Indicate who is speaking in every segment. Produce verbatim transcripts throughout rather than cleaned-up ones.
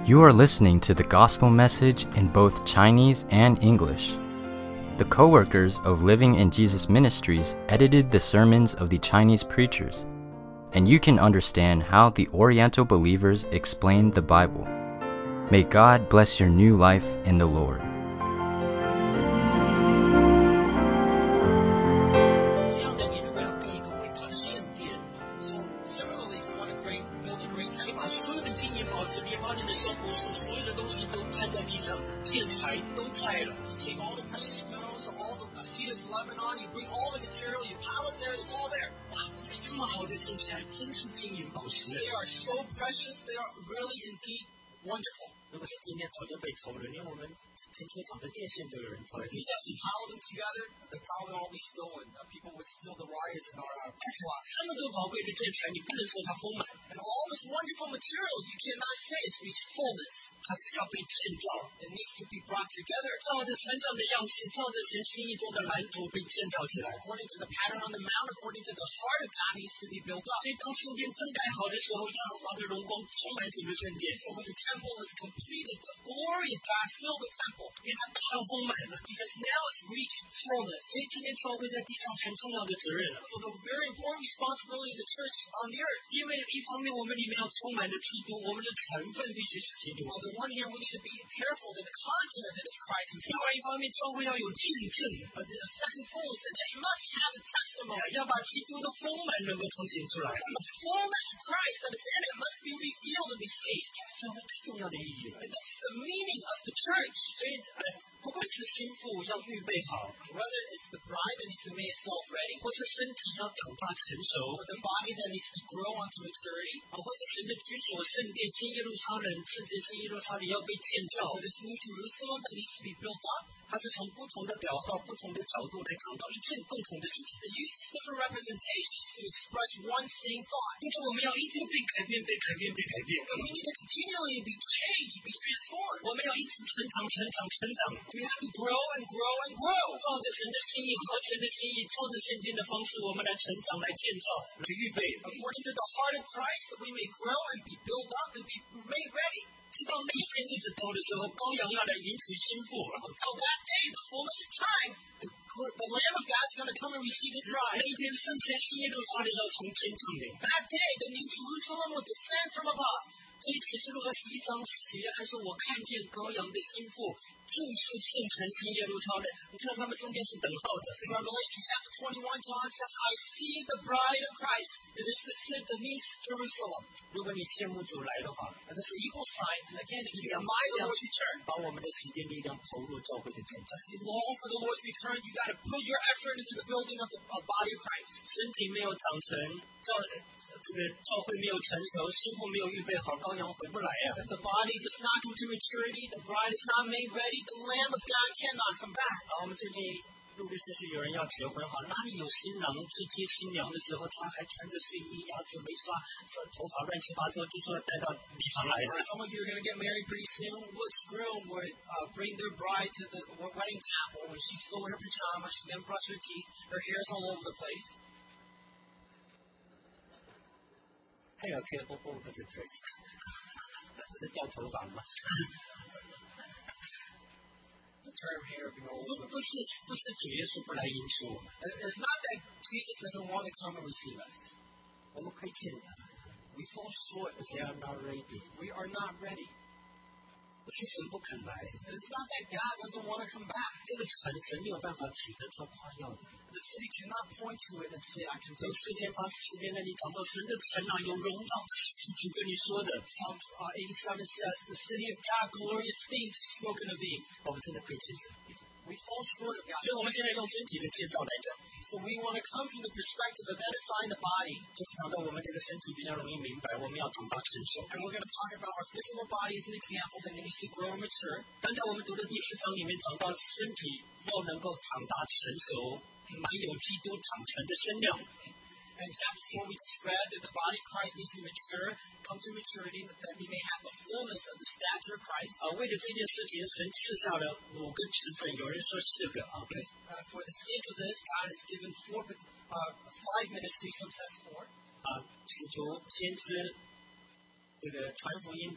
Speaker 1: You are listening to the gospel message in both Chinese and English. The co-workers of Living in Jesus Ministries edited the sermons of the Chinese preachers, and you can understand how the Oriental believers explained the Bible. May God bless your new life in the Lord.
Speaker 2: Take all the precious metals, all the uh, cedars of Lebanon, you bring all the material, you pile it there, it's all there. Wow, they are so precious, they are really indeed wonderful. If you just pile them together, they'll probably all be stolen. Uh, people would steal the wires in our uh, slots. And all this wonderful material, you cannot say it's reached fullness. It needs to be brought together. According to the pattern on the mount, according to the heart of God, needs to be built up. So when the temple is completed, the glory of God filled the temple. Because now it's reached fullness. So the very important responsibility of the church on the earth. On the one hand, we need to be careful that the content of it is Christ himself. But the second fullness is that it must have the testimony. And the fullness of Christ that is in it must be revealed and be seen. And this is the meaning of the church. Whether it's the bride that needs to make itself ready, or the body that needs to grow onto maturity, or this new Jerusalem that needs to be built up. It uses different representations to express one same thought. But we need to continually be changed, be transformed. We have to grow and grow and grow. According to the heart of Christ, that we may grow and be built up and be made ready. Until that day, the fullness of time, the, the Lamb of God is going to come and receive his bride. That day, the new Jerusalem will descend from above. In Revelation chapter twenty-one, John says, I see the bride of Christ. It is the, the new Jerusalem. And this is an equal sign. And again, if you admire the Lord's return, if you long for the Lord's return, you got to put your effort into the building of the of body of Christ. If the body does not come to maturity, the bride is not made ready, the Lamb of God cannot come back.
Speaker 3: 陆陆续续有人要结婚哈，哪里有新郎去接新娘的时候，他还穿着睡衣，牙齿没刷，头发乱七八糟，就说带到礼堂来的。
Speaker 2: Some of you are going to get married pretty soon. Which groom would uh, bring their bride to the wedding chapel when she's still in her pajamas, she didn't brush her teeth, her hair's all over the place?
Speaker 3: 还有 care all over the place， 不是掉头发吗？
Speaker 2: The term hair being all over.
Speaker 3: 不是不是主耶稣不来应许我们。
Speaker 2: It's not that Jesus doesn't want to come and receive us.
Speaker 3: 我们亏欠他。
Speaker 2: We fall short if we are not ready. We are not ready.
Speaker 3: 不是神不肯来。
Speaker 2: It's not that God doesn't want to come back.
Speaker 3: 这个城神没有办法指着他夸耀的。
Speaker 2: The city cannot point to it and say, I can do it.
Speaker 3: 诗篇八十四篇那里讲到神的城啊，有荣耀的事情跟你说的。
Speaker 2: Psalm uh, eighty-seven says, the city of God, glorious things spoken of thee.
Speaker 3: 我们真的亏欠神。
Speaker 2: We fall short of God.
Speaker 3: 所以我们现在用身体的建造来讲。
Speaker 2: So we want to come from the perspective of edifying the body.
Speaker 3: 就是讲到我们这个身体比较容易明白，我们要长大成熟。
Speaker 2: And we're going to talk about our physical body as an example that needs to grow and mature.
Speaker 3: 但在我们读的第四章里面讲到身体要能够长大成熟，满有基督长成的身量。
Speaker 2: And chapter four, we just read that the body of Christ needs to mature, come to maturity, that we may have the fullness of the stature of Christ.
Speaker 3: 啊，为了这件事情，神赐下了五个职分，有人说四个啊。
Speaker 2: Uh, for the sake of this, God has given four, uh, five ministries, some says four.
Speaker 3: 啊，使徒、先知，这个传福音的，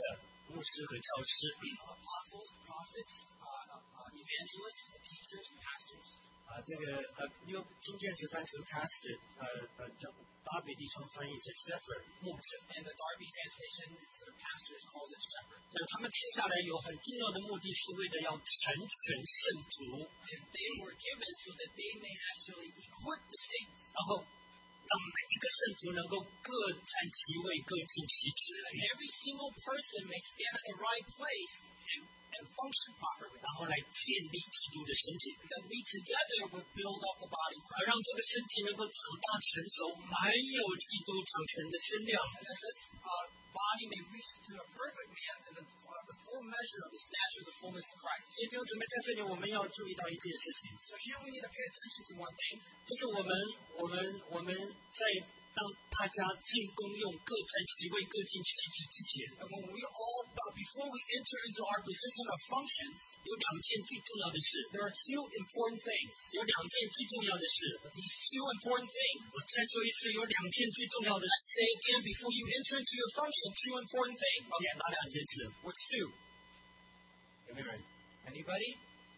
Speaker 3: 牧师和教师，
Speaker 2: apostles, prophets, uh, uh, evangelists, teachers, and pastors.
Speaker 3: 啊，这个呃用中间是翻成 pastor， 呃呃叫巴比弟兄翻译成 shepherd 牧者。
Speaker 2: And the Darby translation, instead of pastor, it calls it shepherd.
Speaker 3: 那他们吃下来有很重要的目的，是为了要成全圣徒，
Speaker 2: And they were given so that they may actually equip the saints.
Speaker 3: 然后让每一个圣徒能够各占其位，各尽其职，
Speaker 2: And every single person may stand at the right place and, and function properly.
Speaker 3: 然后来建立基督的身体，
Speaker 2: That we together would build up the body of
Speaker 3: 而让
Speaker 2: Christ.
Speaker 3: 这个身体能够长大成熟，满有基督长成的身量。
Speaker 2: And that this uh, body may reach to a perfect man and the, uh, the full measure of the stature of the fullness of Christ.
Speaker 3: 所以弟兄姊妹，在这里我们要注意到一件事情，
Speaker 2: So here we need to pay attention to one thing.
Speaker 3: 就是我们我们我们在当大家进攻用各占其位、各尽其职之前，
Speaker 2: And when we all, uh, before we enter into our position of functions,
Speaker 3: 有两件最重要的事，
Speaker 2: there are two important things.
Speaker 3: 有两件最重要的事。
Speaker 2: These two important things.
Speaker 3: 我再说一次，有两件最重要的
Speaker 2: Let's
Speaker 3: 事。
Speaker 2: say again, before you enter into your function, two important things.
Speaker 3: 哪两件事？
Speaker 2: What's two?
Speaker 3: 有没有人？
Speaker 2: Anybody?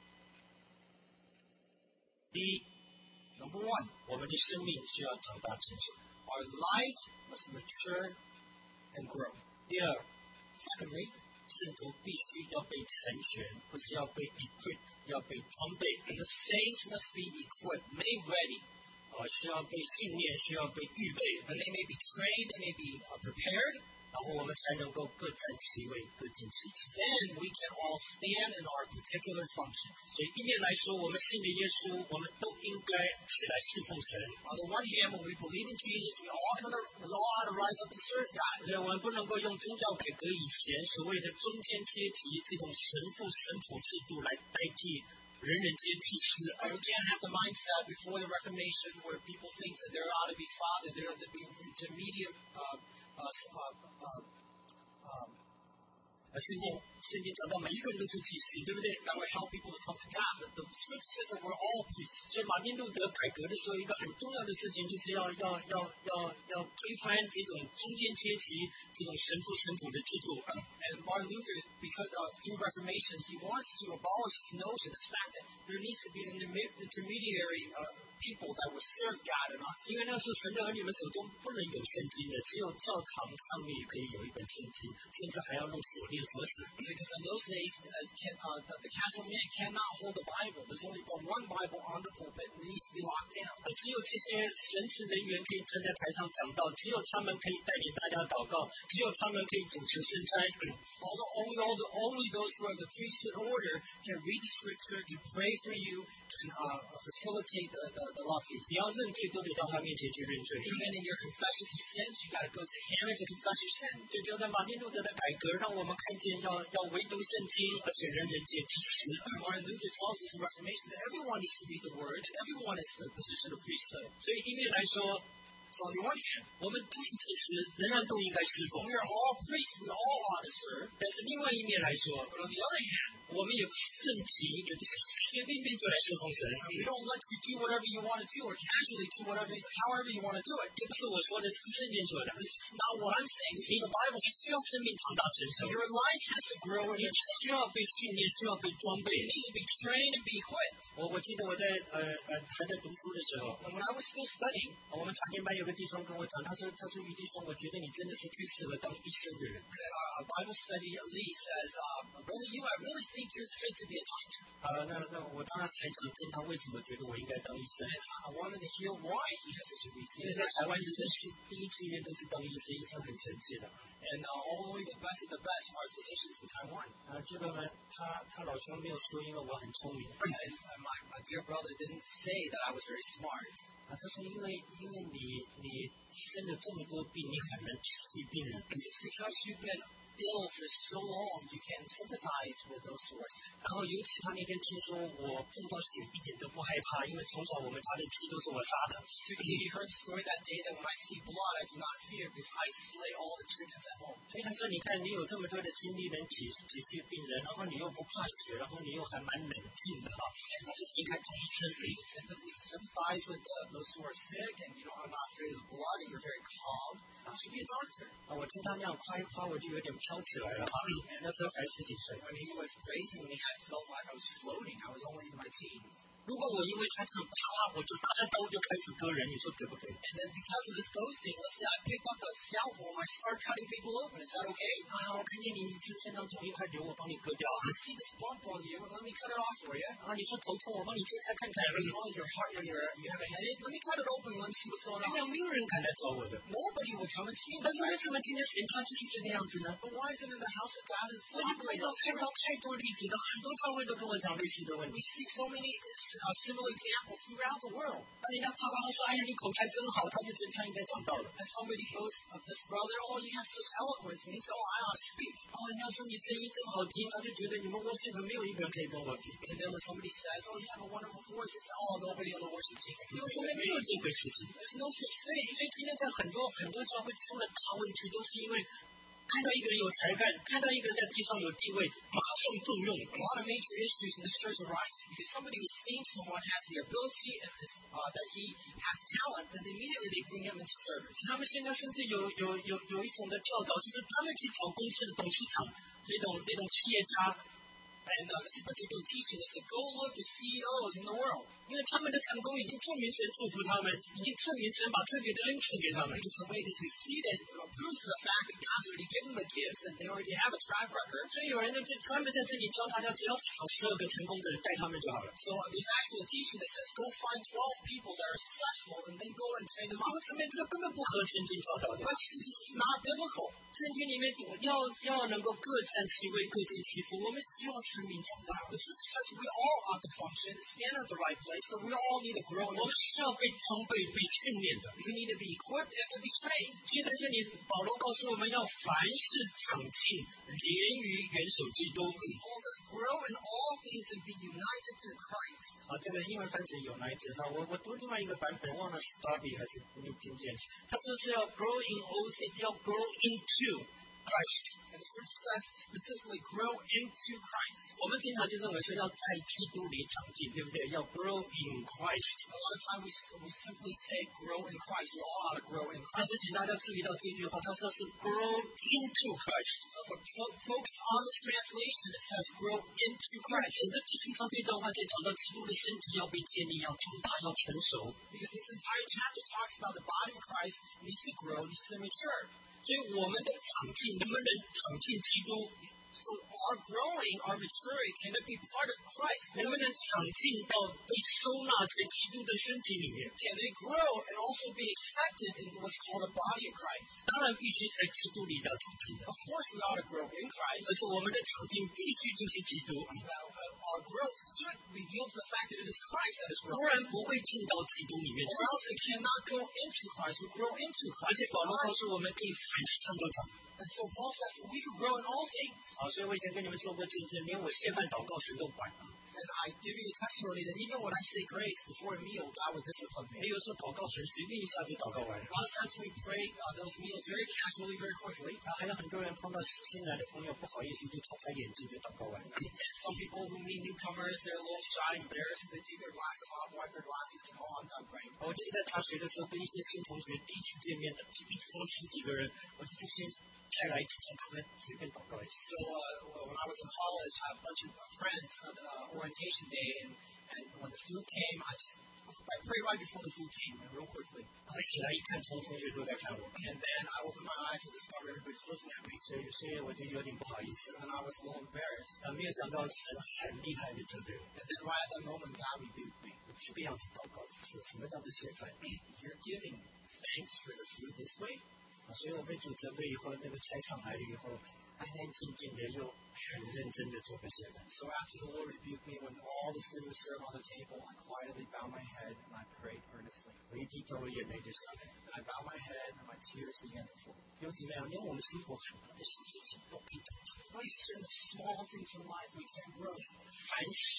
Speaker 3: 第一，
Speaker 2: Number one,
Speaker 3: 我们的生命需要长大成熟。
Speaker 2: our life must mature and grow.
Speaker 3: 第二，
Speaker 2: Secondly,
Speaker 3: 圣徒必须要被成全，不是要被 equip， 要被装备，
Speaker 2: the saints must be equipped, made ready,
Speaker 3: 啊，需要被训练，需要被预备，
Speaker 2: and they may be trained, they may be uh, prepared.
Speaker 3: 然后我们才能够各占其位，各尽其职。
Speaker 2: Then we can all stand in our particular function.
Speaker 3: 所以一面来说，我们信的耶稣，我们都应该起来侍奉神。
Speaker 2: On the one hand, when we believe in Jesus, we all kind of we all ought to rise up and serve God.
Speaker 3: 所以我们不能够用宗教改革以前所谓的中间阶级这种神父神仆制度来代替人人皆祭司。
Speaker 2: And we can't have the mindset before the Reformation where people think that there ought to be father, there ought to be intermediate uh, uh, uh, uh, um,
Speaker 3: 而圣经圣经讲到每一个人都是祭司，对不对？
Speaker 2: that would help people to come to God. But the scripture says that we're all priests.
Speaker 3: 所以马丁路德改革的时候，一个很重要的事情就是要要要要要推翻这种中间阶级这种神父神仆的制度。
Speaker 2: And Martin Luther, because uh, through Reformation, he wants to abolish this notion, this fact that there needs to be an interme- intermediary uh, people that would serve God and us.
Speaker 3: 因为那时候神的儿女们手中不能有圣经的，只有教堂上面也可以有一本圣经，甚至还要用锁链锁死。
Speaker 2: Because in those days, uh, can, uh, the, the casual man cannot hold the Bible. There's only but one Bible on the pulpit, and it needs to be locked down.
Speaker 3: 而只有这些神职人员可以站在台上讲道，只有他们可以带领大家祷告，只有他们可以主持圣餐。
Speaker 2: Although only, all the, only those who are the priesthood order can read the scripture, can pray for you, can uh, facilitate the, the, the love
Speaker 3: 你
Speaker 2: feast.
Speaker 3: 要认罪，都得到他面前去认罪。
Speaker 2: Even in your confessions of sins, you got to go to him to confess your sin.
Speaker 3: 这就在马丁路德的改革，让我们看见要要唯独圣经，而且人人皆祭司。
Speaker 2: Martin Luther tells us in Reformation that everyone needs to read the word, and everyone is in the position of priesthood.
Speaker 3: 所以一面来说，
Speaker 2: So on the one hand,
Speaker 3: 我们都是祭司，仍然都应该侍奉
Speaker 2: we；are all priests, we all ought to serve.
Speaker 3: 但是另外一面来说，
Speaker 2: But on the other hand,
Speaker 3: 我们也不是正题，也不是随随便便就来侍奉神。
Speaker 2: we don't let you do whatever you want to do or casually do whatever, however you want to do it.
Speaker 3: 这不是我说的，这是圣经说的。
Speaker 2: This is not what I'm saying. This is the Bible.
Speaker 3: 你需要生命长大成熟，
Speaker 2: Your life has to grow and
Speaker 3: 你
Speaker 2: you
Speaker 3: 需要被训练，需要被装备。
Speaker 2: need to be trained and be equipped.
Speaker 3: 我我记得我在呃呃还在读书的时候，
Speaker 2: And when I was still studying,
Speaker 3: 我们茶间班有个弟兄跟我讲，他说他说于弟兄，我觉得你真的是最适合当医生的人。
Speaker 2: uh, a Bible study Lee says, uh, Brother, you, I really think you're fit to be a doctor.
Speaker 3: 啊，那那我当然很想听他为什么觉得我应该当医生，
Speaker 2: And I wanted to hear why he has such a reason.
Speaker 3: 因为在台湾医生是第一志愿都是当医生，医生很神奇的。
Speaker 2: And uh, only the best of the best are physicians in Taiwan.
Speaker 3: 啊，这个呢，他他老兄没有说，因为我很聪明。
Speaker 2: And, and my, my dear brother didn't say that I was very smart.
Speaker 3: 啊，他说因为因为你你生了这么多病，你很能体恤病人。
Speaker 2: It's just because you've been ill for so long, you can sympathize with those who are sick.
Speaker 3: 然后尤其他那天听说我碰到血一点都不害怕，因为从小我们家的鸡都是我杀的。
Speaker 2: So he heard the story that day that when I see blood, I do not fear because I slay all the chickens at home.
Speaker 3: 所以他说，你看你有这么多的精力能体体恤病人，然后你又不怕血，然后你又还蛮冷静的哈，他是应该当医生。
Speaker 2: You sympathize, sympathize with the, those who are sick, and you know are not afraid of the blood, and you're very calm. You should be a doctor.
Speaker 3: 啊，我听他那样夸一夸，我就有点怕飘起来了啊！那时候才十几岁。
Speaker 2: When he was praising me, I felt like I was floating. I was only in my teens.
Speaker 3: 如果我因为他这样啪，我就拿着刀就开始割人，你说可不可以？
Speaker 2: And then because of his boasting, let's say I picked up a scalpel and I start cutting people open. Is that okay?
Speaker 3: 啊，我看见你身上肿一块瘤，我帮你割掉。
Speaker 2: I see this bump on you. Let me cut it off for you.
Speaker 3: 啊，你说头痛，我帮你切开看看。
Speaker 2: Oh, your heart, your, you have a headache? Let me cut it open. Let me see what's going
Speaker 3: 哎
Speaker 2: on.
Speaker 3: 呀，没有人敢来找我的。
Speaker 2: Nobody would come and see me.
Speaker 3: 但是为什么今天神他就是这个样子呢？
Speaker 2: But why is it in the house of God is
Speaker 3: 我已经看到看到太多例子了，很多教会都跟我讲类似的问
Speaker 2: We
Speaker 3: 题。
Speaker 2: see so many uh, similar examples throughout the world.
Speaker 3: 那人家啪啪他说：“哎呀，你口才真好。”他就觉得他应该讲道了。
Speaker 2: And somebody boasts of this brother, oh, you have such eloquence. And he said, oh, I ought to speak.
Speaker 3: 哦，人家说你声音真好听，他就觉得你们 worship 没有一个人可以跟我比。
Speaker 2: And then when somebody says, oh, you have a wonderful voice, he says, oh, nobody on the worship team can
Speaker 3: 因为
Speaker 2: compare
Speaker 3: 从来
Speaker 2: with
Speaker 3: 没
Speaker 2: me.
Speaker 3: 有这回事情。
Speaker 2: There's no such thing.
Speaker 3: 所以今天在很多很多教会出了大问题，都是因为看到一个人有才干，看到一个人在地上有地位，马上重用。
Speaker 2: A lot of major issues in the church arises because somebody esteems someone has the ability and is, uh, that he has talent, then immediately they bring him into service.
Speaker 3: 他们现在甚至有有有有一种的教导，就是专门去找公司的董事长，那种那种企业家，
Speaker 2: And uh, this particular teaching is to go look for C E Os in the world.
Speaker 3: 因为他们的成功已经证明神祝福他们，已经证明神把特别的恩赐给他们。
Speaker 2: Because the way they succeeded uh, proves to the fact that God's already given them the gifts and they already have a track record.
Speaker 3: 所以有人呢就专门在这里教大家，只要去找十二个成功的人带他们就好了。
Speaker 2: So uh, there's actually a teaching that says go find twelve people that are successful and then go and train them
Speaker 3: 因
Speaker 2: up.
Speaker 3: 为这边这个根本不合圣经教导的。
Speaker 2: But this is not biblical.
Speaker 3: 圣经里面要要能够各占其位，各尽其职。我们需要生命长大，
Speaker 2: The scripture says we all ought to function, stand at the right place, but we all need to grow.
Speaker 3: 我们需要被装备、被训练的。
Speaker 2: We need to be equipped and to be trained.
Speaker 3: 所以在这里，保罗告诉我们要凡事长进，连于元首基督。
Speaker 2: Paul says grow in all things and be united to Christ.
Speaker 3: 啊，这个英文翻成有哪一节上？我我读另外一个版本，忘了是 Darby 还是 New King James。他说是要 grow in all things，要 grow into Christ。
Speaker 2: And the scripture says specifically grow into Christ.
Speaker 3: 我们经常就认为说要在基督里长进，对不对？要 grow in Christ。
Speaker 2: A lot of time we, we simply say grow in Christ. We all ought to grow in
Speaker 3: 但
Speaker 2: Christ.
Speaker 3: 是请大家注意到这句话，他说是 grow into Christ。
Speaker 2: But fo- focus on this translation. It says grow into
Speaker 3: 整
Speaker 2: Christ.
Speaker 3: 个第四章这段话在讲到基督的身体要被建立，要长大，要成熟。
Speaker 2: Because this entire chapter talks about the body of Christ needs to grow, needs to mature.
Speaker 3: 所以我们的长进能不能长进基督？
Speaker 2: So our growing, our maturing, can it be part of Christ?
Speaker 3: 能不能长进到被收纳在基督的身体里面？
Speaker 2: Can they grow and also be accepted in what's called the body of Christ?
Speaker 3: 当然必须在基督里要长进的，
Speaker 2: Of course, we ought to grow in Christ.
Speaker 3: 而且我们的长进必须就是基督，
Speaker 2: Now, uh, our growth should reveal to the fact that it is Christ that is
Speaker 3: 不
Speaker 2: growing.
Speaker 3: 然不会进到基督里面
Speaker 2: Or
Speaker 3: 去。
Speaker 2: else it cannot go into Christ. We grow into
Speaker 3: 而且
Speaker 2: Christ.
Speaker 3: 保罗告诉我们，可以凡事上都长。
Speaker 2: And so Paul says we can grow in all things.
Speaker 3: 好，所以我以前跟你们说过见证，连我谢饭祷告神都管。
Speaker 2: And I give you a testimony that even when I say grace before a meal, God would discipline
Speaker 3: 没
Speaker 2: me.
Speaker 3: 有说祷告神随便一下就祷告完了。
Speaker 2: A lot of times we pray uh, those meals very casually, very quickly.
Speaker 3: 啊，还有很多人碰到新来的朋友，不好意思就擦擦眼睛就祷告完了。
Speaker 2: And some people who meet newcomers, they're a little shy, embarrassed. They take their glasses off, wipe their glasses, and oh, I'm done praying.
Speaker 3: 我就是在大学的时候，跟一些新同学第一次见面的，一说十几个人，我就是先才来之前，他们随便祷告一下。
Speaker 2: So uh, when I was in college, I had a bunch of friends at uh, orientation day, and, and when the food came, I just I prayed right before the food came, and real quickly.
Speaker 3: 然后一起来一看，同同学都在看我，
Speaker 2: And then I opened my eyes and discovered everybody's looking at me,
Speaker 3: 所以所以我就有点不好意思了。
Speaker 2: and I was a little embarrassed.
Speaker 3: 啊，没有想到神很厉害的针对我，
Speaker 2: And then right at that moment, God rebuked me.
Speaker 3: 这个样子祷告是什么叫做谢饭？
Speaker 2: You're giving thanks for the food this way?
Speaker 3: 啊，所以我被主责备以后，那个菜上来了以后，安安静静的又很认真的做个谢饭。
Speaker 2: So after the Lord rebuked me, when all the food was served on the table, I quietly bowed my head and I prayed earnestly.
Speaker 3: 我一低头，眼泪就下来。
Speaker 2: And I bowed my head and my tears began to flow.
Speaker 3: 又怎么样？连我们生活很多的小事情都可以长进。
Speaker 2: Places in the small things in life we can grow.
Speaker 3: 凡事长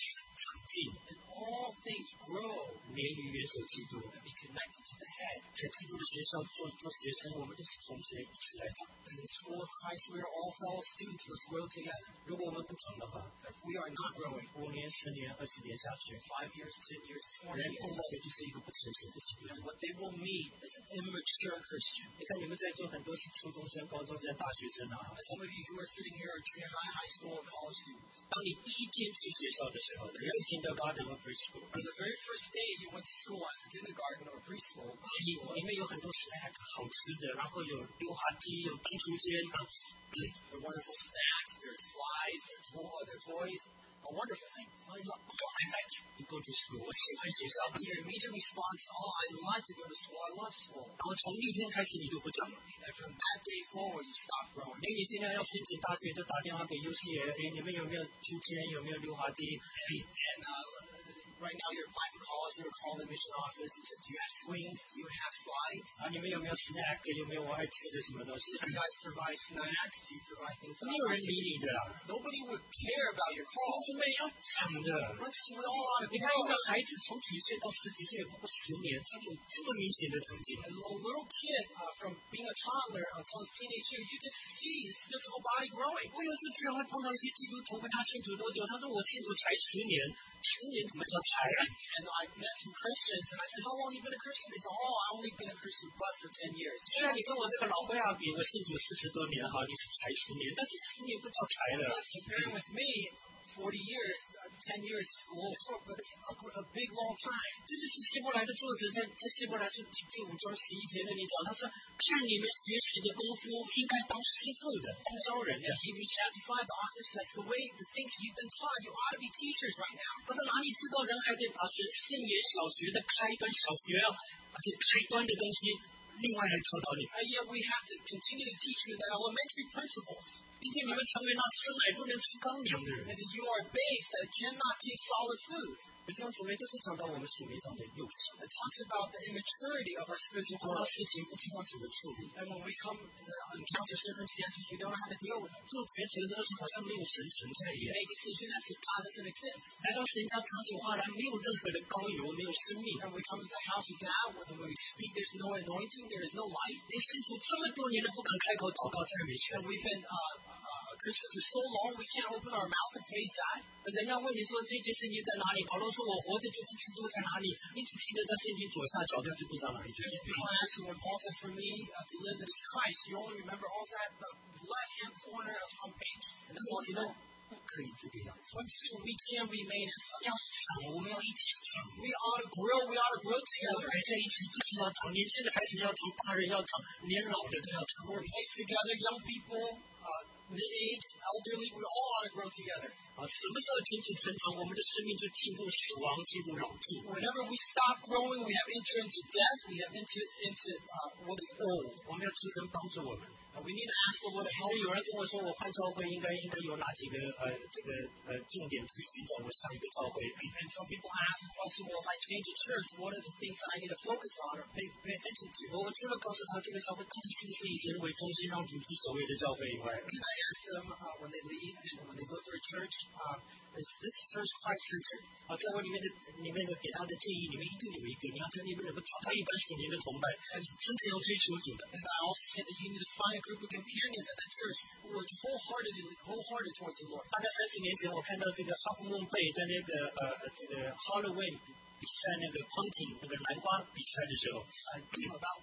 Speaker 3: 长进。
Speaker 2: And all things grow
Speaker 3: 连于元首基督，
Speaker 2: and be connected to the head.
Speaker 3: 在基督的学校做做学生，我们都是同学，一起来长。
Speaker 2: And in the school of Christ, we are all fellow students. Let's grow together.
Speaker 3: 如果我们不长的话，
Speaker 2: If we are not growing,
Speaker 3: 五年、十年、二十年下去，
Speaker 2: five years, ten years,
Speaker 3: 人
Speaker 2: twenty
Speaker 3: 碰到
Speaker 2: years,
Speaker 3: 的就是一个不成熟的基督徒。
Speaker 2: what they will meet is an immature Christian.
Speaker 3: 你看你们在座很多是初中生、高中生、大学生啊。
Speaker 2: And some of you who are sitting here are junior high, high school, and college students.
Speaker 3: 当你第一天去学校的时候，你是 kindergarten 或 preschool，
Speaker 2: On the very first day you went to school as a kindergarten or preschool,
Speaker 3: 里里面有很多 snack 好吃的，然后有溜滑梯，有荡秋千啊。
Speaker 2: they're wonderful snacks, they're slides, they're, to- they're toys, are wonderful things.
Speaker 3: 然后你说 Oh, I like to go to school， 我喜欢学校。
Speaker 2: And your immediate response is, oh, I like to go to school, I love school.
Speaker 3: 然后从那天开始你就不长了。
Speaker 2: And from that day forward, you stop growing.
Speaker 3: 哎，你现在要申请大学，就打电话给 U C L A， 你们有没有秋千？有没有溜滑梯？
Speaker 2: And, and uh, right now you're applying for college, you're calling the admission office and says, do you have swings? Do you have slides?
Speaker 3: 啊，你们有没有 snack？ 有没有我爱吃的什么东西？
Speaker 2: Do you guys provide snacks? Do you provide things that
Speaker 3: 没
Speaker 2: I
Speaker 3: 有人
Speaker 2: like?
Speaker 3: 理你的啦。
Speaker 2: Nobody would care about your
Speaker 3: 同
Speaker 2: call.
Speaker 3: 志们要长的。
Speaker 2: Let's just, we all ought to
Speaker 3: 你看一个
Speaker 2: grow.
Speaker 3: 孩子从几岁到十几岁，不过十年，他就有这么明显的成绩。
Speaker 2: A little, little kid, uh, from being a toddler until his teenage year, you can see his physical body growing.
Speaker 3: 我有时居然会碰到一些基督徒，问他信主多久，他说我信主才十年，十年怎么叫才啊？
Speaker 2: And I met some Christians, and I said, how long have you been a Christian? They said, oh, I've only been a Christian but for ten years.
Speaker 3: 虽然你跟我这个老灰啊比，我信主四十多年哈，你是才十年，但是十年不叫才了。
Speaker 2: Yes, comparing with me, forty years, uh, ten years is a little short, but it's a, a big, long time.
Speaker 3: 这就是希伯来的作者在在希伯来书第第五章十一节那里讲，他说看你们学习的功夫，应该当师傅的，当教人的。
Speaker 2: In Hebrews chapter five, the author says, the way, the things you've been taught, you ought to be teachers right now.
Speaker 3: 我说哪里知道人还得把神圣言小学的开端小学啊，而且开端的东西另外来教导你，
Speaker 2: And yet we have to continue to teach you the elementary principles.
Speaker 3: 并且你们成为那吃奶不能吃刚粮的人。
Speaker 2: And that you are babes that cannot take solid food.
Speaker 3: 弟兄姊妹，就是讲到我们属灵上的幼稚，
Speaker 2: It talks about the immaturity of our spiritual
Speaker 3: 碰到
Speaker 2: growth.
Speaker 3: 事情不知道怎么处理，
Speaker 2: And when we come uh, encounter circumstances, we don't know how to deal with them.
Speaker 3: 做决策的时候是好像没有神存在一
Speaker 2: We
Speaker 3: 样。
Speaker 2: make decisions as if God doesn't exist.
Speaker 3: 来到神家长久话来，没有任何的高油，没有生命。
Speaker 2: And we come to the house of God, when we speak, there's no anointing, there is no light.
Speaker 3: 连信主这么多年了，不敢开口祷告赞美神。
Speaker 2: And we've been uh, uh, Christians for so long, we can't open our mouth and praise God.
Speaker 3: 人家问你说这节圣经在哪里？保罗说我活着就是基督在哪里？你只记得在圣经左下角，但是不知道哪里去。
Speaker 2: If people ask you when Paul says, for me uh, to live it is Christ, you only remember also at the left-hand corner of some page. And that's all you know.
Speaker 3: 不可以这个样子，
Speaker 2: But so we can't remain as
Speaker 3: 要
Speaker 2: such.
Speaker 3: 长，我们要一起长。
Speaker 2: We ought to grow, we ought to grow
Speaker 3: 我
Speaker 2: together.
Speaker 3: 们在一起就是要长，年轻的孩子要长，大人要长，连老的都要长。
Speaker 2: We're placed together, young people, uh, mid-age, elderly, we all ought to grow together.
Speaker 3: 啊，什么时候停止成长，我们的生命就进入死亡，进入老住。
Speaker 2: Whenever we stop growing, we have entered into death, we have entered into uh, what is old.
Speaker 3: 我们要求神帮助我们。
Speaker 2: Uh, we need to ask the Lord to
Speaker 3: 所
Speaker 2: help
Speaker 3: 以有人
Speaker 2: us.
Speaker 3: 跟我说，我换教会应该应该有哪几个呃这个呃重点去寻找我下一个教会？
Speaker 2: And some people ask the question, well, if I change a church, what are the things that I need to focus on or pay, pay attention to?
Speaker 3: 我除了告诉他这个教会到底是不是以神为中心，让主之所谓的教会以外，
Speaker 2: And I ask them uh, when they leave and when they look for a church, uh, is this church Christ-centered?
Speaker 3: 啊，在我里面的里面的给他的建议里面一定有一个，你要在里面能够找到一般属灵的同伴，真正要追求主的。
Speaker 2: And I also said that you need to find a group of companions at that church who are wholeheartedly, wholehearted towards the Lord.
Speaker 3: 大概三十年前，我看到这个哈夫孟贝在那个呃这个 Halloween 比赛那个 pumpkin 那个南瓜比赛的时候，
Speaker 2: Uh, about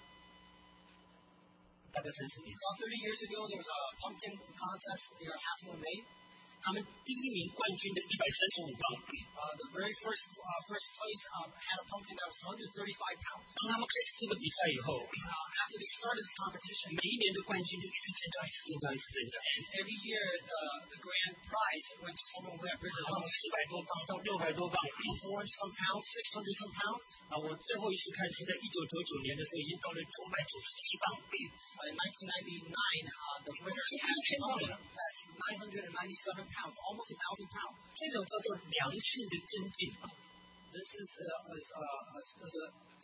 Speaker 3: 大概三十年前，
Speaker 2: about thirty years ago, there was a pumpkin contest near Half Moon May.
Speaker 3: 他们第一名冠军的一百三十五磅，
Speaker 2: Uh, the very first uh, first place um, had a pumpkin that was one hundred thirty-five pounds.
Speaker 3: 当他们开始这个比赛以后，
Speaker 2: Uh, after they started this competition,
Speaker 3: 每一年的冠军就一直增加，一直增加，一直增加，
Speaker 2: and every year the, the grand prize went to someone who had bigger
Speaker 3: 然后
Speaker 2: lumps.
Speaker 3: 四百多磅到六百多磅。
Speaker 2: four hundred some pounds, six hundred some pounds.
Speaker 3: 啊，我最后一次看是在一九九九年的时候，已经到了九百九十七磅。
Speaker 2: Uh, in nineteen ninety-nine, uh, the winner
Speaker 3: So
Speaker 2: had
Speaker 3: that's
Speaker 2: a
Speaker 3: it.
Speaker 2: that's nine hundred ninety-seven pounds, almost a thousand pounds.
Speaker 3: 这种叫做良性的增进。
Speaker 2: This is, uh, is, uh, is, is a, a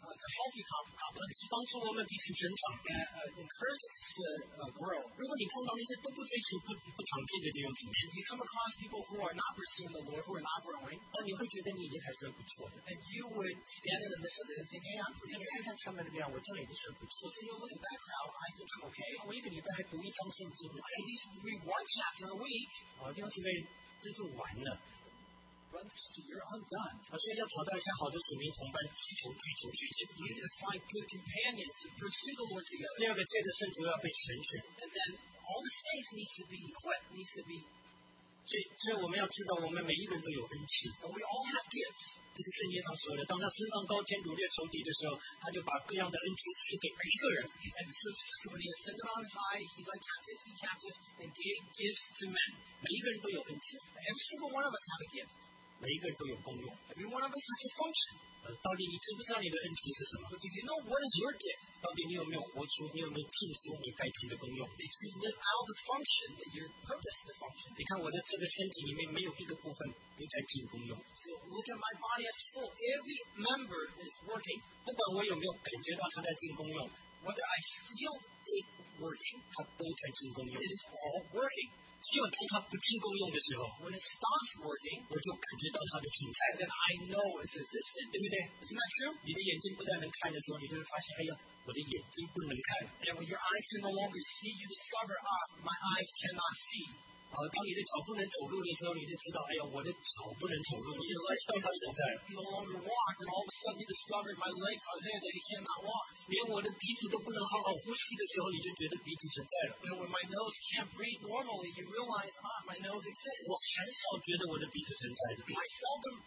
Speaker 2: Uh, it's a healthy comp- competition.
Speaker 3: 帮助我们彼此成长。
Speaker 2: That uh, encourages us to uh, grow.
Speaker 3: 如果你碰到那些都不追求、不不长进的弟兄姊妹，
Speaker 2: And you come across people who are not pursuing the Lord, who are not growing,
Speaker 3: 那你会觉得你已经还算不错的。
Speaker 2: and you would stand in the midst of it and think, hey, I'm
Speaker 3: 你
Speaker 2: pretty
Speaker 3: 看
Speaker 2: good.
Speaker 3: 看他们的量，我这样已经算不错。
Speaker 2: So you look at that crowd, I think I'm okay.
Speaker 3: 我一个礼拜还读一章圣经，
Speaker 2: I at least read one chapter a week.
Speaker 3: 啊，弟兄姊妹，这就完了。
Speaker 2: Brothers and sisters, you're undone.
Speaker 3: 啊，所以要找到一些好的属灵同伴，追求、追求、追求。
Speaker 2: You need to find good companions and pursue the Lord together.
Speaker 3: 第二个，借着圣徒要被成全。
Speaker 2: And then all the saints needs to be equipped, needs to be,
Speaker 3: 所以，所以我们要知道，我们每一个人都有恩赐。
Speaker 2: and we all have gifts.
Speaker 3: 这是圣经上说的。当他升上高天，掳掠仇敌的时候，他就把各样的恩赐赐给每一个人。
Speaker 2: And so, so when he ascended on high, he led captivity captive and gave gifts to men.
Speaker 3: 每一个人都有恩赐，
Speaker 2: Every single one of us have a gift.
Speaker 3: 每一个人都有功用。
Speaker 2: Every one of us has a function.
Speaker 3: 呃，到底你知不知道你的恩赐是什么？
Speaker 2: But do you know what is your gift?
Speaker 3: 到底你有没有活出？你有没有尽出你该尽的功用？
Speaker 2: Did you live out the function that you're purposed to function?
Speaker 3: 你看我的这个身体里面没有一个部分没在尽功用。
Speaker 2: So look at my body as a whole. Every member is working.
Speaker 3: 不管我有没有感觉到他在尽功用，
Speaker 2: Whether I feel it working,
Speaker 3: 他都在尽功用。
Speaker 2: it is all working.
Speaker 3: 只有当他不尽功用的时候，
Speaker 2: When it stops working,
Speaker 3: 我就感觉到他的存在。
Speaker 2: then I know its existence.
Speaker 3: 对不对？
Speaker 2: Isn't that true?
Speaker 3: 你的眼睛不再能看的时候，你就会发现，哎呀，我的眼睛不能看。
Speaker 2: And when your eyes can no longer see, you discover, ah, my eyes cannot see.
Speaker 3: 啊，当你的脚不能走路的时候，你就知道，哎呀，我的脚不能走路，你就知道它存在。
Speaker 2: No longer walk, and all of a sudden you discover my legs are there, that I cannot walk.
Speaker 3: 连我的鼻子都不能好好呼吸的时候，你就觉得鼻子存在了。
Speaker 2: And when my nose can't breathe normally, you realize, ah, my nose
Speaker 3: 我
Speaker 2: exists.
Speaker 3: 很少觉得我的鼻子存在的。
Speaker 2: I seldom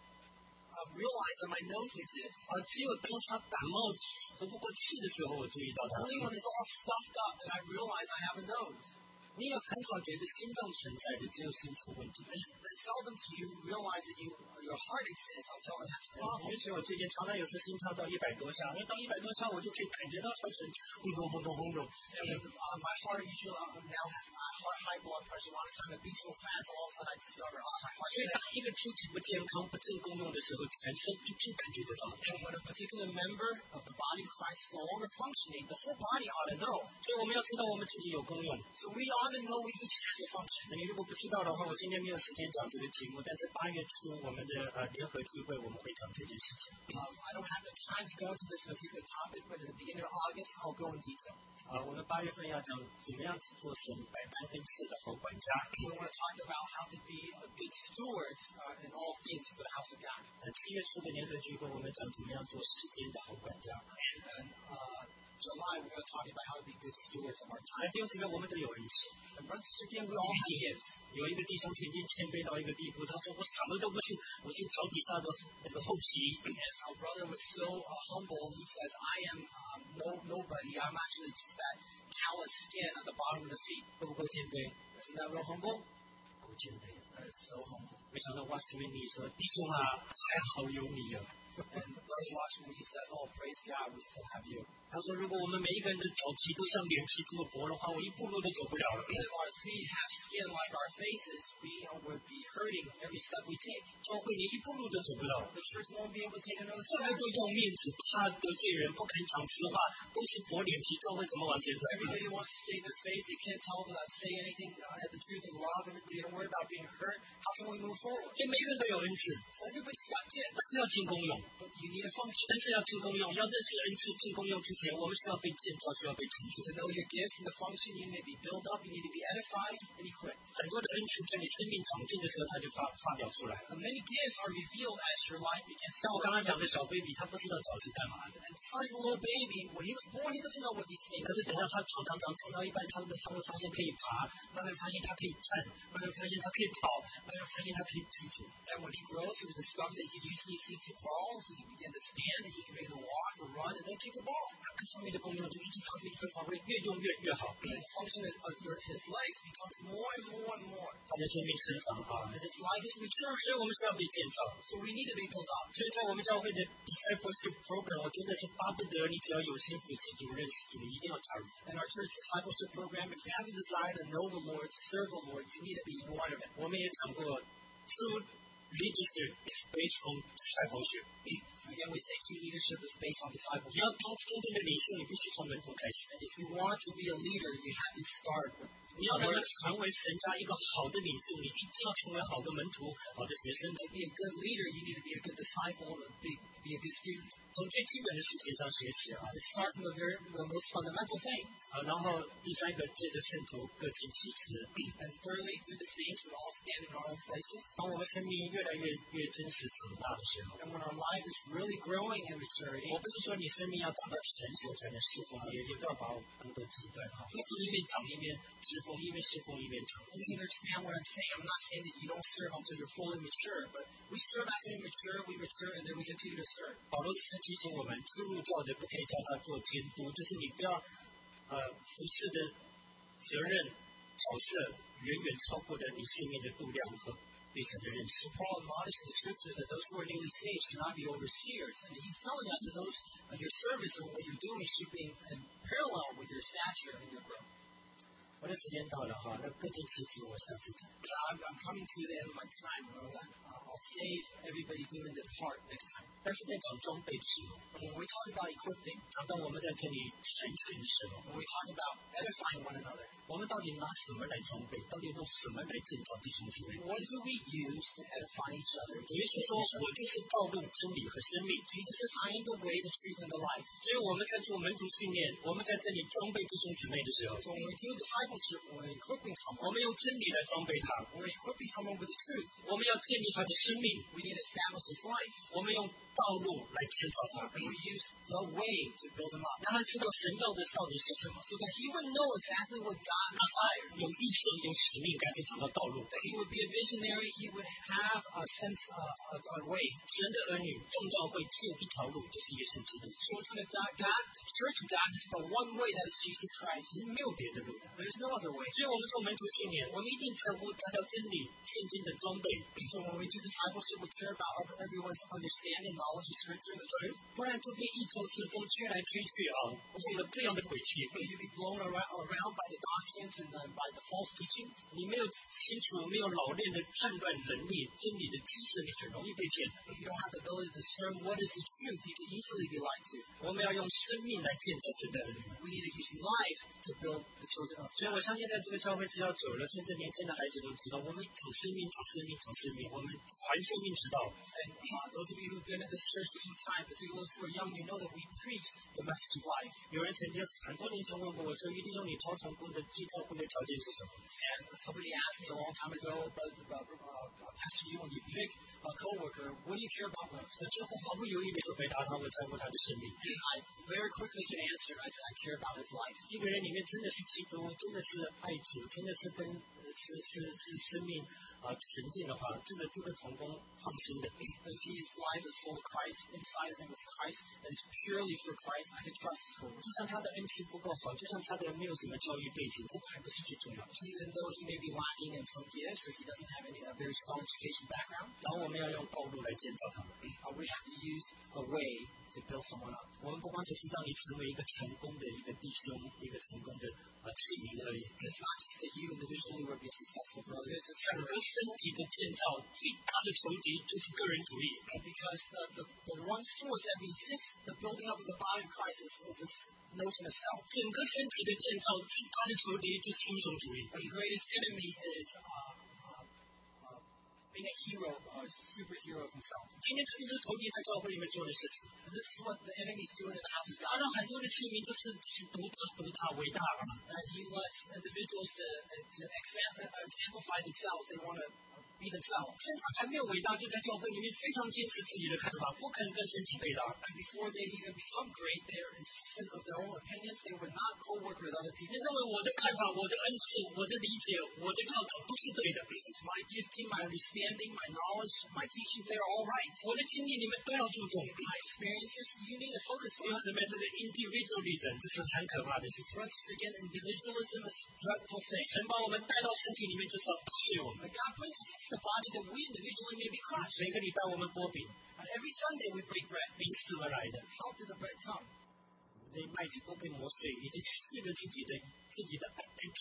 Speaker 2: uh, realize that my nose exists.
Speaker 3: 啊，只有当他感冒呼不过气的时候，我注意到他。
Speaker 2: Only when it's all stuffed up that I realize I have a nose.
Speaker 3: 你也很少觉得心脏存在的，只有心出问题。
Speaker 2: And, and seldom do you realize that you, your heart exists until it has a problem.
Speaker 3: 也许我最近常常有时心跳到一百多下，那到一百多下我就可以感觉到它存在，轰隆轰隆轰隆。
Speaker 2: And when, uh, my heart usually uh, now has uh, heart, high blood pressure. A lot of time it beats so fast, all of a sudden I discover, oh, my
Speaker 3: 所以
Speaker 2: heart's
Speaker 3: 当一个肢体不健康、不正功用的时候，全身一定感觉得到。
Speaker 2: And when a particular member of the body of Christ is no longer functioning, the whole body ought to know.
Speaker 3: 所以我们要知道我们自己有功用。
Speaker 2: So we ought to know we each has a function.
Speaker 3: 那你如果不知道的话，我今天没有时间讲这个题目，但是八月初我们的呃联合聚会我们会讲这件事情。
Speaker 2: Um, I don't have the time to go into this particular topic, but at the beginning of August, I'll go in detail.
Speaker 3: 啊、我们八月份要讲怎么样做神百般恩赐的好管家。
Speaker 2: We want to talk about how to be uh, good stewards uh, in all things for the house of God.
Speaker 3: 呃，七月初的联合聚会，我们讲怎么样做时间的好管家。
Speaker 2: And then uh, July, we're going to talk about how to be good stewards of our
Speaker 3: 那
Speaker 2: time.
Speaker 3: 弟兄姊妹，我们都有恩赐。
Speaker 2: And brothers and sisters, again, we all have gifts.
Speaker 3: 有一个弟兄曾经谦卑到一个地步，他说：“我什么都不是，我是脚底下的那个厚皮。”
Speaker 2: And our brother was so uh, humble. He says, I am um, no nobody. I'm actually just that callous skin at the bottom of the feet.
Speaker 3: 够不够谦卑？
Speaker 2: Isn't that real humble?
Speaker 3: 够谦卑。
Speaker 2: That is so humble.
Speaker 3: 没想到哇，斯维尼说：“弟兄啊，还好有你啊。”
Speaker 2: And Brother Watchman, he says, oh, praise God, we still have you.
Speaker 3: 他说：“如果我们每一个人的脚皮都像脸皮这么薄的话，我一步路都走不了了。
Speaker 2: If our feet have skin like our faces, we uh, would be hurting every step we take.
Speaker 3: 教会连一步路都走不了。
Speaker 2: The church won't be able to take another
Speaker 3: 这么
Speaker 2: step.
Speaker 3: 多要面子，怕得罪人，不肯讲实话，都是薄脸皮，教会怎么往前走？
Speaker 2: Everybody wants to save their face. They can't tell the, say anything uh, at the truth of love. Everybody don't worry about being hurt. How can we move forward?
Speaker 3: 所以每个人都有恩赐，
Speaker 2: So everybody's got gifts,
Speaker 3: 但是要进功用。
Speaker 2: but you need a function.
Speaker 3: 但是要进功用，要认识恩赐，进功用之前，我们需要被建造，需要被成就。
Speaker 2: To know your gifts and the function, you need to be built up. You need to be edified and equipped.
Speaker 3: 很多的恩赐在你生命长进的时候，它就发发表出来。
Speaker 2: And many gifts are revealed as your life begins
Speaker 3: 像
Speaker 2: to
Speaker 3: 我刚
Speaker 2: grow.
Speaker 3: 刚讲的小 baby，他不知道脚是干嘛的，
Speaker 2: And just like a little baby, when he was born, he doesn't know what these things
Speaker 3: 可是等到他长长长长到一半，他会他会发现可以爬，慢慢发现他可以站，慢慢发现他可以跑，慢慢发现他可以居住。
Speaker 2: And when he grows, he will discover that he can use these things to crawl, he can begin to stand, and he can begin to walk, to run, and then kick the ball.
Speaker 3: 各方面的功用就一直发挥，一直发挥，越用越越好。
Speaker 2: And the function of of your, his legs becomes more and more and more.
Speaker 3: 他的生命成长啊，
Speaker 2: And his life is mature,
Speaker 3: 所以我们是要被建造。
Speaker 2: so we need to be built up.
Speaker 3: 所以在我们教会的 discipleship program，我真的是巴不得你只要有心服侍主、认识主，你一定要加入。
Speaker 2: In our church discipleship program, if you have the desire to know the Lord, to serve the Lord, you need to be one of it.
Speaker 3: 我们也讲过 ，true leadership is based on discipleship.
Speaker 2: Again, we say true leadership is based on
Speaker 3: 你
Speaker 2: discipleship.
Speaker 3: 要当真正的领袖，你必须从门徒开始。
Speaker 2: And if you want to be a leader, you have to start with
Speaker 3: 你要能够成为神家一个好的领袖，你一定要成为好的门徒、好的学生。
Speaker 2: to be a good leader, you need to be a good disciple, to be, be a good student.
Speaker 3: 从最基本的事情上学起啊
Speaker 2: Uh, to start from the very the most fundamental things.
Speaker 3: 啊，然后第三个，借着圣徒各尽其职。
Speaker 2: And thirdly, through the saints, we all stand in our own places.
Speaker 3: 当我们生命越来越越真实长大的时候，
Speaker 2: And when our life is really growing in maturity,
Speaker 3: 我不是说你生命要长到成熟才能侍奉，也也不要把我当做极端哈。不是一边长一边侍奉，一边侍奉一边长。
Speaker 2: please understand what I'm saying. I'm not saying that you don't serve until you're fully mature, but we serve as we mature, we mature, and then we continue to serve.
Speaker 3: 保罗只是提醒我们，出入教的不可以叫他做监督，就是你不要呃服侍的责任角色远远超过了你生命的度量和对神的认识。
Speaker 2: Paul admonished in the scriptures that those who are newly saved should not be overseers. And he's telling us that those uh, your service and what you're doing should be in, in parallel with your stature and your growth.
Speaker 3: 我的时间到了哈，那各尽其职，我下次讲。
Speaker 2: I'm, I'm coming to the end of my time. You know, that, uh, I'll save everybody doing their part next time.
Speaker 3: 但是在讲装备的时候，
Speaker 2: But when we talk about equipping,
Speaker 3: 常常我们在这里成全的时候，
Speaker 2: when we talk about edifying one another,
Speaker 3: 我们到底拿什么来装备？到底用什么来建造弟兄姊妹？
Speaker 2: what do we use to edify each other?
Speaker 3: 耶稣说：“我就是道路、真理和生命。”
Speaker 2: Jesus says, I am the way, the truth, and the life.
Speaker 3: 所以我们在做门徒训练，我们在这里装备弟兄姊妹的时候，
Speaker 2: So when we do discipleship, when we're equipping
Speaker 3: 我
Speaker 2: someone,
Speaker 3: 们用真理来装备他，
Speaker 2: when we're equipping someone with the truth,
Speaker 3: 我们要建立他的生命，
Speaker 2: we need to establish his life.
Speaker 3: 我们用道路来建造他，
Speaker 2: And we use the way to build him up.
Speaker 3: 让他知道神要的到底是什么，
Speaker 2: So that he would know exactly what God
Speaker 3: 让他
Speaker 2: desires.
Speaker 3: 有意识、有使命感，在讲到道路。
Speaker 2: That he would be a visionary, he would have a sense uh, of a way.
Speaker 3: 神的儿女众教会只有一条路，就是耶稣基督，
Speaker 2: Children of God, God, the church of God is but one way, that is Jesus Christ.
Speaker 3: 没有别的路的。
Speaker 2: There is no other way.
Speaker 3: 所以，我们做门徒训练，我们一定在乎达到真理、圣经的装备，
Speaker 2: So when we do discipleship, we care about everyone's understanding, knowledge of Scripture, the truth.
Speaker 3: 不然就变一朝之风，吹来吹去啊，我用了各样的诡气。
Speaker 2: You be blown around, around by the doctrines and uh, by the false teachings.
Speaker 3: 你没有清楚、没有老练的判断能力、真理的知识，你很容易被骗。
Speaker 2: If you don't have the ability to discern what is the truth, you can easily be lied to.
Speaker 3: 我们要用生命来建造神的儿女。
Speaker 2: We need to use life to build the children of
Speaker 3: 所以我相信，在这个教会只要久了，甚至年轻的孩子都知道，我们讲生命、讲生命、讲生命，我们传生命之道。
Speaker 2: And uh, those of you who've been in this church for some time, particularly those who are young, you know that we preach the message of life.
Speaker 3: 有人曾经很多年前问过我说：“于弟兄，你超成功的最照顾的条件是什么？”
Speaker 2: And uh, somebody asked me a long time ago, but, uh, uh, Pastor, you, when you pick a coworker, what do you care about most?
Speaker 3: 这之后毫不犹豫的就回答他：“我在乎他的生命。”
Speaker 2: And I very quickly can answer. I said, I care about his life.
Speaker 3: 一个人里面真的是基督，真的是爱主，真的是跟呃是是是生命啊纯净的话，这个这个童工放心的。
Speaker 2: If his life is full of Christ, inside of him is Christ, and it's purely for Christ, I can trust his coworker.
Speaker 3: 就算他的恩赐不够好，就算他的没有什么教育背景，这还不是最重要的。
Speaker 2: Even though he may be lacking in some gifts or he doesn't have any a very strong education background,
Speaker 3: 然后我们要用道路来建造他们。
Speaker 2: uh, we have to use a way to build someone up.
Speaker 3: 我们不光只是让你成为一个成功的一个弟兄，一个成功的啊器皿而已。
Speaker 2: It's not just that you individually will be a successful brother. It's
Speaker 3: 整个身体的建造最大的仇敌就是个人主义。
Speaker 2: because the, the, the one force that resists the building up of the body of Christ is, is this notion of self.
Speaker 3: 整个身体的建造最大的仇敌就是英雄主义。
Speaker 2: The greatest enemy is uh, uh, uh, being a hero, a superhero of himself.
Speaker 3: 今天这就是仇敌在教会里面做的事情。
Speaker 2: And this is what the enemy is doing in the house of
Speaker 3: 他
Speaker 2: God.
Speaker 3: 让很多的器皿就是去读他、读他伟大啊。
Speaker 2: And he lets individuals to, uh, to exam, uh, exemplify themselves. They want to be themselves.
Speaker 3: 甚至还没有伟大，就在教会里面非常坚持自己的看法，不肯跟身体配搭。
Speaker 2: And before they even become great, they are insistent of their own opinions. They would not co-work with other
Speaker 3: 你
Speaker 2: people.
Speaker 3: 认为我的看法、我的恩赐、我的理解、我的教导都是对的，
Speaker 2: It's my gifting, my understanding, my knowledge, my teaching. They're all right.
Speaker 3: 我的经历你们都要注重。
Speaker 2: My experiences, you need to focus
Speaker 3: 弟
Speaker 2: on.
Speaker 3: 兄姊妹，这个 individualism 这是很可怕的事情。
Speaker 2: Once again, individualism is a dreadful thing.
Speaker 3: 神把我们带到身体里面，就是要打碎我们。
Speaker 2: But God brings us into the body that we individually may be crushed.
Speaker 3: 每个礼拜我们剥饼，
Speaker 2: And every Sunday we break bread.
Speaker 3: 饼是怎么来的？
Speaker 2: How did the bread come?
Speaker 3: 这麦子都被磨碎，已经失去了自己的自己的 identity。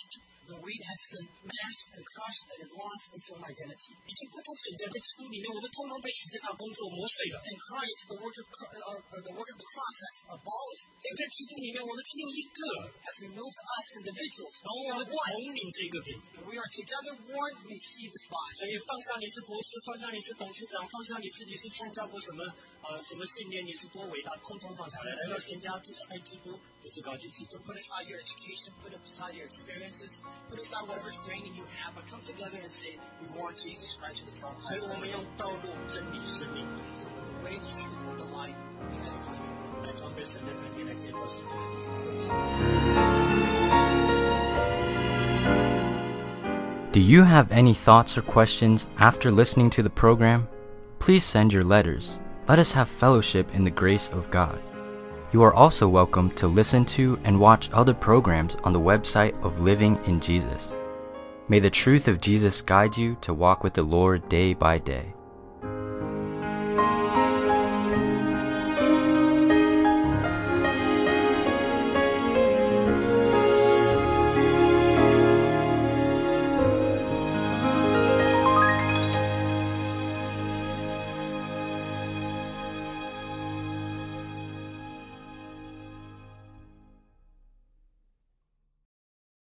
Speaker 2: The wheat has been mashed and crushed and it lost its own identity.
Speaker 3: 已经不再存在在基督里面，我们通通被十字架工作磨碎了。
Speaker 2: In Christ, the work of uh, uh, the work of the cross has abolished,
Speaker 3: 在基督里面，我们只有一个，
Speaker 2: has removed us individuals.
Speaker 3: 然后我们统领这个饼。
Speaker 2: We are together one to receive this body.
Speaker 3: 所以放下你是博士，放下你是董事长，放下你自己是参加过什么呃什么训练，你是多伟大，通通放下来，来到神家就是爱基督，就是高举基督。
Speaker 2: Put aside your education, put aside your experiences, put aside whatever training you have, but come together and say, we want Jesus Christ with us all.
Speaker 3: 所以我们用道路、真理、生命，
Speaker 2: So with the way, the truth, and the life, we edify someone.
Speaker 3: 来装备神的能力，来建造神的能力。
Speaker 1: Do you have any thoughts or questions after listening to the program? Please send your letters. Let us have fellowship in the grace of God. You are also welcome to listen to and watch other programs on the website of Living in Jesus. May the truth of Jesus guide you to walk with the Lord day by day.